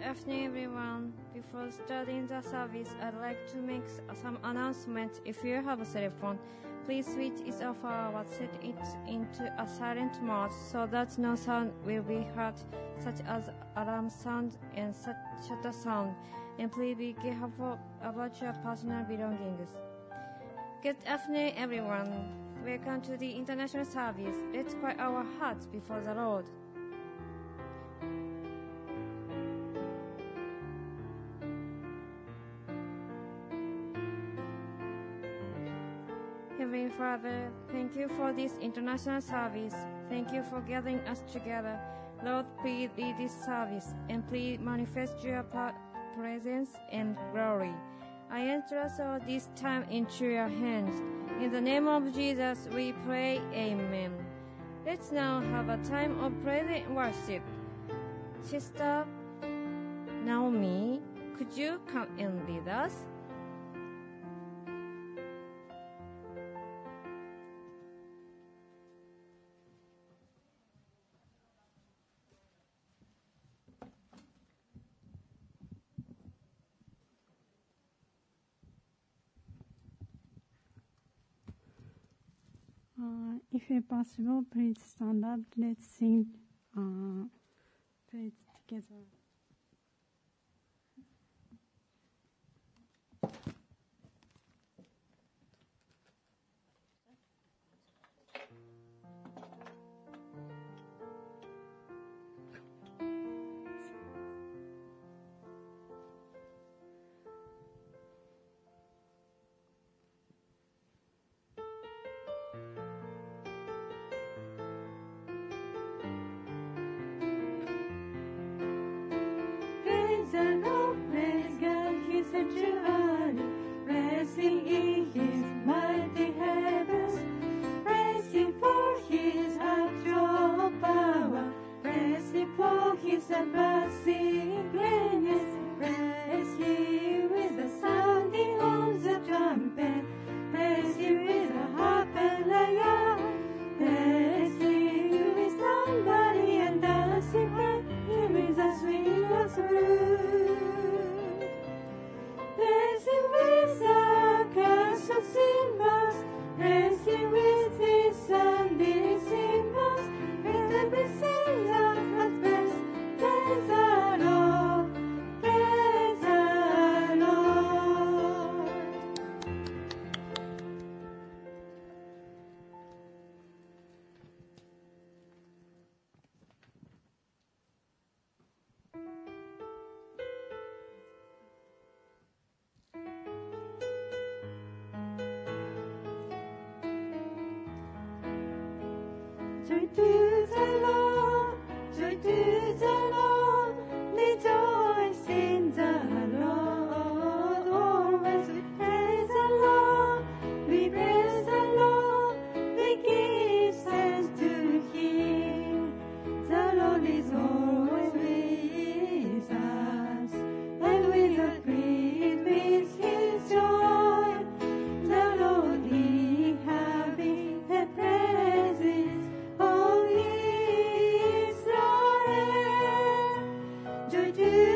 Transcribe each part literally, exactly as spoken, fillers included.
afternoon, everyone. Before starting the service, I'd like to make some announcement. If you have a cell phone, please switch it off or set it into a silent mode so that no sound will be heard, such as alarm sound and shutter sound. And please be careful about your personal belongings. Good afternoon, everyone. Welcome to the international service. Let's quiet our hearts before the Lord. Heavenly Father, thank you for this international service. Thank you for gathering us together. Lord, please lead this service and please manifest your presence and glory. I entrust all this time into your hands. In the name of Jesus, we pray, Amen. Let's now have a time of prayer and worship. Sister Naomi, could you come and lead us? Uh, if it's possible, please stand up. Let's sing uh, praise together. Joy to the Lord, joy to the Lord, rejoice in the Lord. Always we praise the Lord, we praise the Lord, we give thanks to Him. The Lord is always with us, and we agree with His joy. The Lord inhabits the praises of Israel. Joy to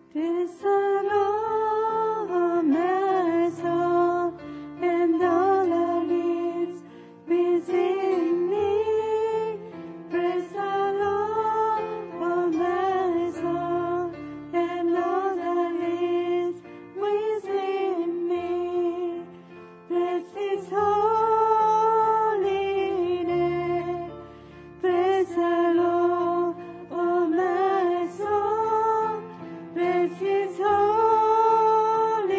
Praise the Lord, my soul, and all that is within me. Praise the Lord, oh my soul, and all that is within me. Praise His holy name. Praise the Lord, oh my soul. Praise His holy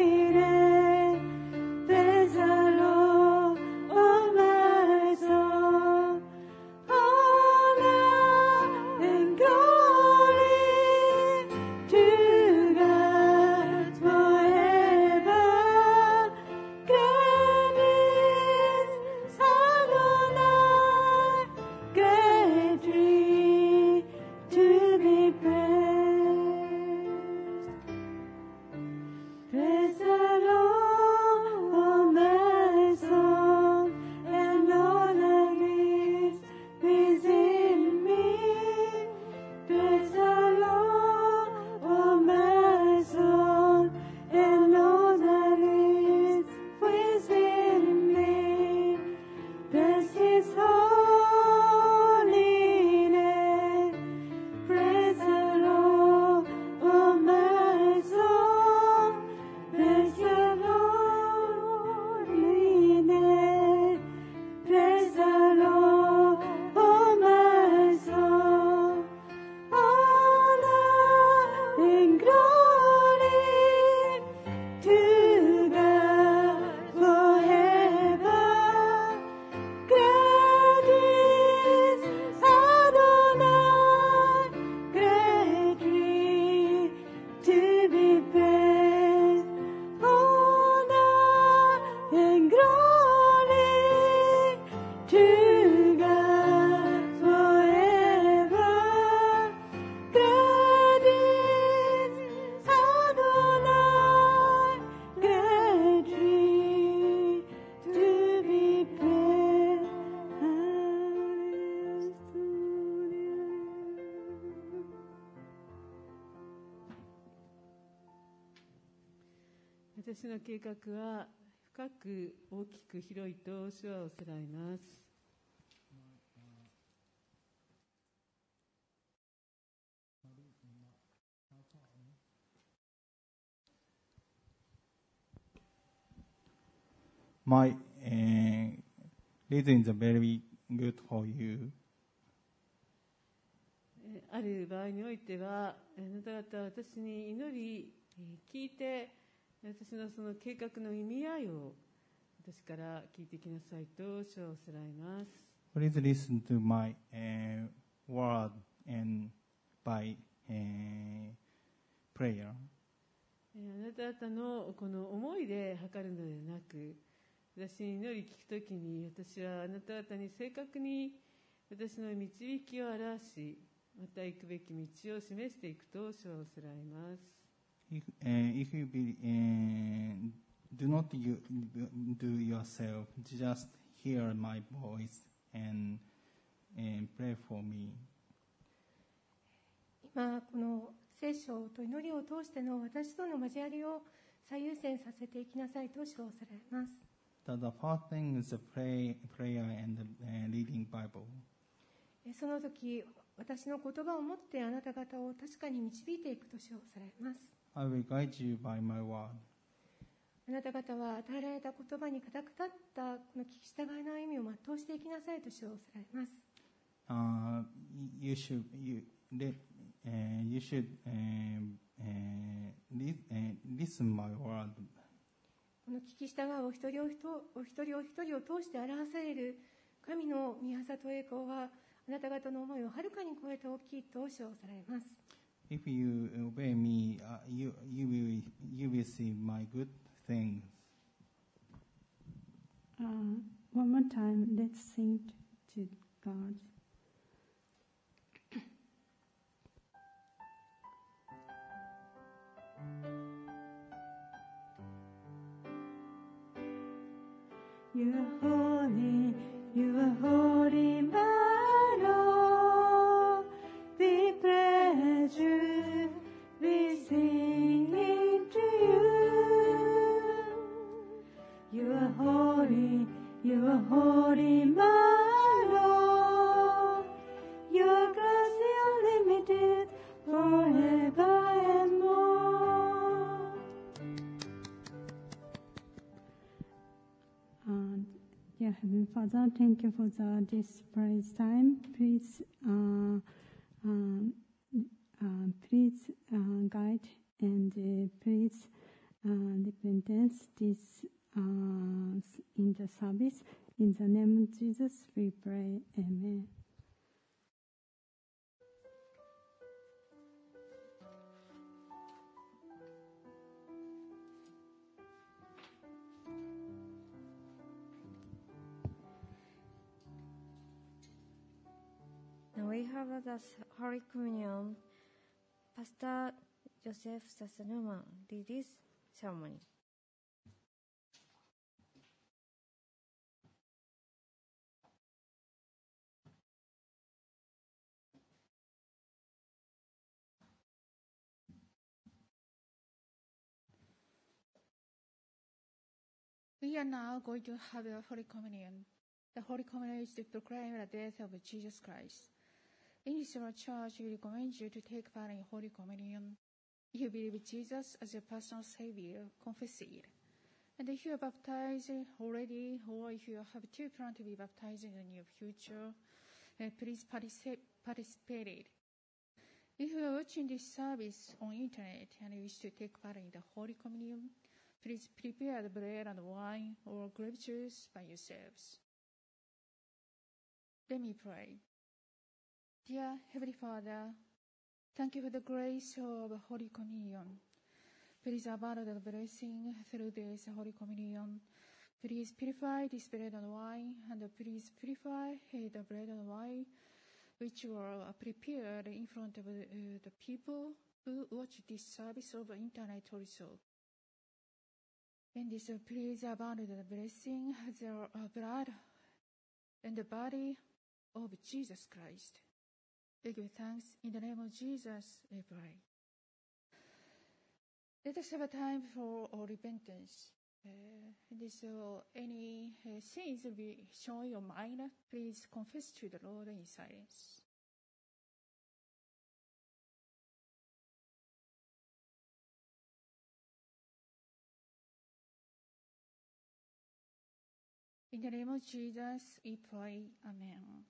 name. Praise the Lord, oh my soul. Honor and glory to God forever. Great is Adonai, greatly to be praised. Praise the Lord, oh my soul, and all that is within me. Praise the Lord, oh my soul, and all that is within me. Praise His holy name. Praise the Lord, oh my soul. Praise the Lord, holy name. Praise the Lord, oh my soul. Honor and glory to God forever. Great is Adonai, greatly to be praised. Honor and glory to God forever. Great is Adonai, greatly to be praised. Hallelujah. 私の計画は深く大きく広いと主はおっしゃられます。 My uh, reason is very good for you. えーある場合においては、あなた方は私に祈り、えー聞いて、私のその計画の意味合いを私から聞いてきなさいと主はおっしゃられます。 Please listen to my uh, word and by uh, prayer. えーあなた方のこの思いで測るのではなく、私に祈り聞くときに、私はあなた方に正確に私の導きを表し、また行くべき道を示していくと主はおっしゃられます。 If, uh, if you be, uh, do not you, do yourself, just hear my voice and, and pray for me. 今この聖書と祈りを通しての私との交わりを最優先させていきなさいと主はおっしゃられます。 The, the first thing is the pray, prayer and uh, reading Bible. えその時、私の言葉を持ってあなた方を確かに導いていくと主はおっしゃられます。 I will guide you by my word. あなた方は与えられた言葉に固く立ったこの聞き従いの歩みを全うしていきなさいと主はおっしゃられます。 Uh, you should you let, uh, you should uh, uh, li, uh, listen my word. この聞き従うお一人お一人お一人お一人を通して表される神の御業と栄光はあなた方の思いをはるかに超えて大きいと主はおっしゃられます。 If you obey me, uh, you you will you will see my good things. Uh, one more time, let's sing to God. You are holy, you are holy, my Lord. We praise you, we sing. Heavenly Father, thank you for the, this praise time. Please, uh, um, uh, please uh, guide and uh, please uh, repentance this uh, in the service. In the name of Jesus, we pray. Amen. Now we have the Holy Communion. Pastor Joseph Sasanuma lead this ceremony. We are now going to have a Holy Communion. The Holy Communion is to proclaim the death of Jesus Christ. In this church, we recommend you to take part in Holy Communion. If you believe Jesus as your personal Savior, confess it. And if you are baptized already, or if you have to plan to be baptized in the near future, uh, please participate. If you are watching this service on internet and wish to take part in the Holy Communion, please prepare the bread and wine or grape juice by yourselves. Let me pray. Dear Heavenly Father, thank you for the grace of Holy Communion. Please abandon the blessing through this Holy Communion. Please purify this bread and wine, and please purify the bread and wine which were prepared in front of uh, the people who watch this service over internet also. And this, uh, please abandon the blessing, the uh, blood and the body of Jesus Christ. We give thanks in the name of Jesus, we pray. Let us have a time for uh, repentance. Uh, and so any uh, sins will be shown in your mind, please confess to the Lord in silence. In the name of Jesus, we pray. Amen.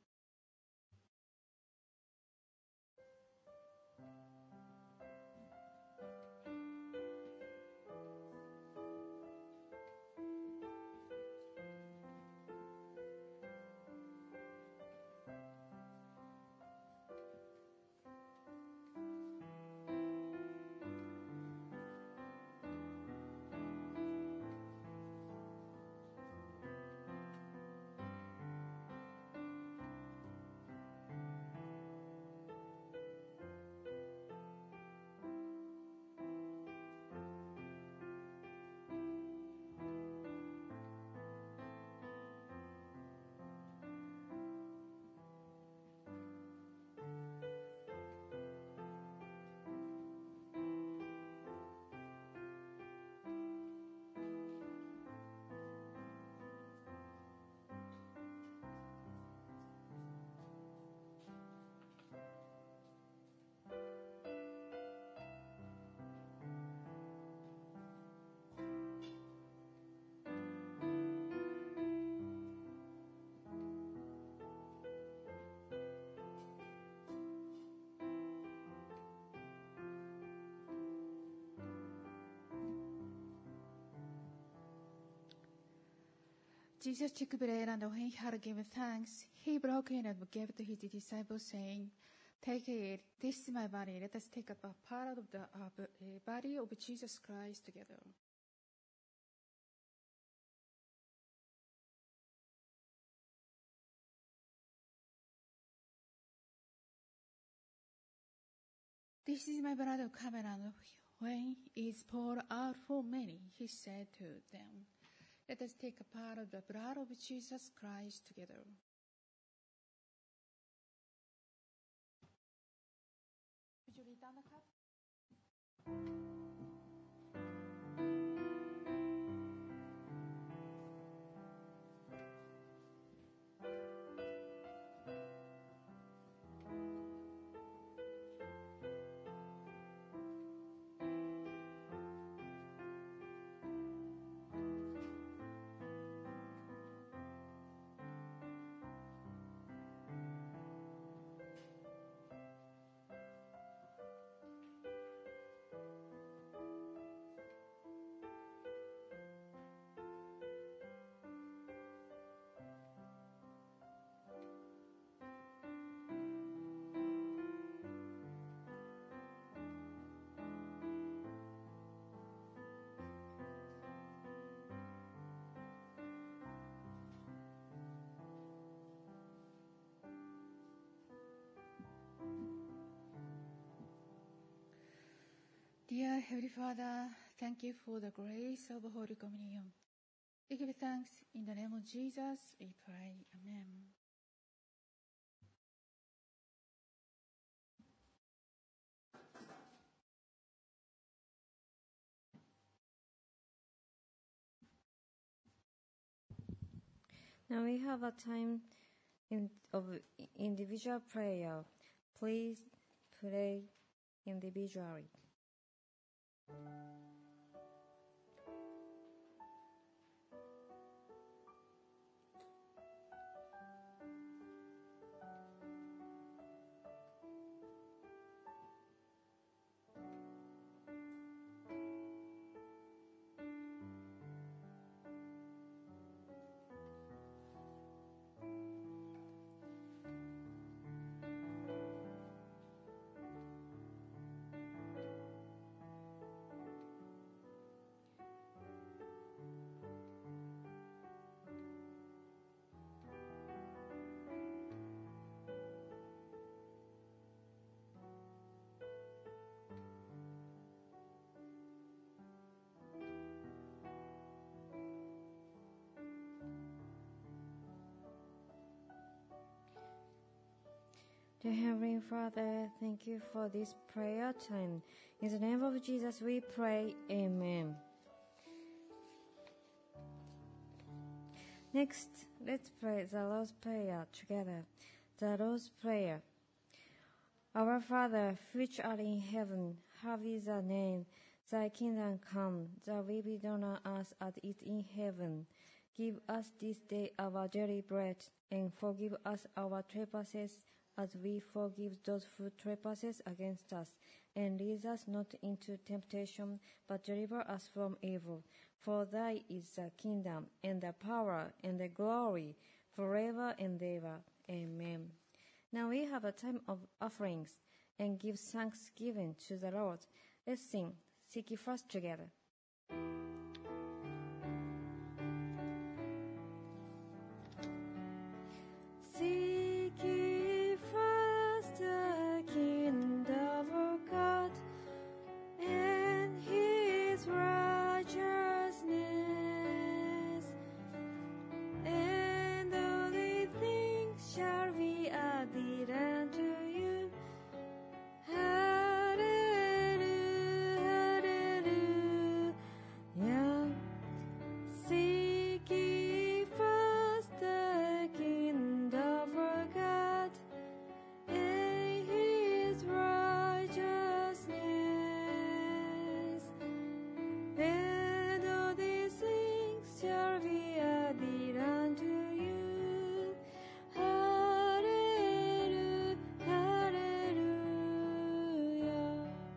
Jesus took bread, and when he had given thanks, he broke it and gave it to his disciples, saying, "Take it, this is my body. Let us take up a part of the uh, body of Jesus Christ together." "This is my blood of covenant, when it is poured out for many," he said to them. Let us take a part of the blood of Jesus Christ together. Would you read down the cup? Dear Heavenly Father, thank you for the grace of Holy Communion. We give thanks in the name of Jesus, we pray. Amen. Now we have a time in, of individual prayer. Please pray individually. Dear Heavenly Father, thank you for this prayer time. In the name of Jesus we pray, Amen. Next, let's pray the Lord's Prayer together. The Lord's Prayer. Our Father, which art in heaven, hallowed be thy name. Thy kingdom come, thy will be done on earth as it is in heaven. Give us this day our daily bread, and forgive us our trespasses, as we forgive those who trespass against us. And lead us not into temptation, but deliver us from evil. For thy is the kingdom, and the power, and the glory, forever and ever. Amen. Now we have a time of offerings, and give thanksgiving to the Lord. Let's sing, Seek Ye First together. Seek ye first the kingdom of God and his righteousness, and all these things shall be added unto you. Hallelujah, hallelujah. Seek ye first the kingdom of God and his righteousness, and all these things shall be added unto you. Hallelujah, hallelujah.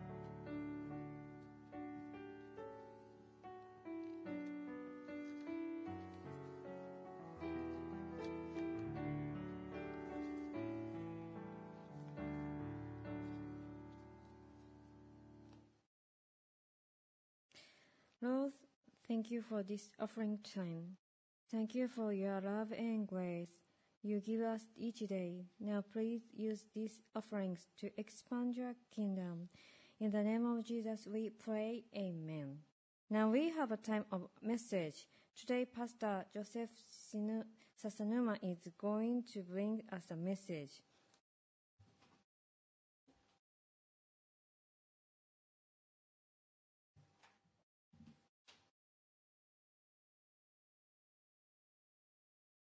Lord, thank you for this offering time. Thank you for your love and grace you give us each day. Now please use these offerings to expand your kingdom. In the name of Jesus we pray, Amen. Now we have a time of message. Today Pastor Joseph Sinu- Sasanuma is going to bring us a message.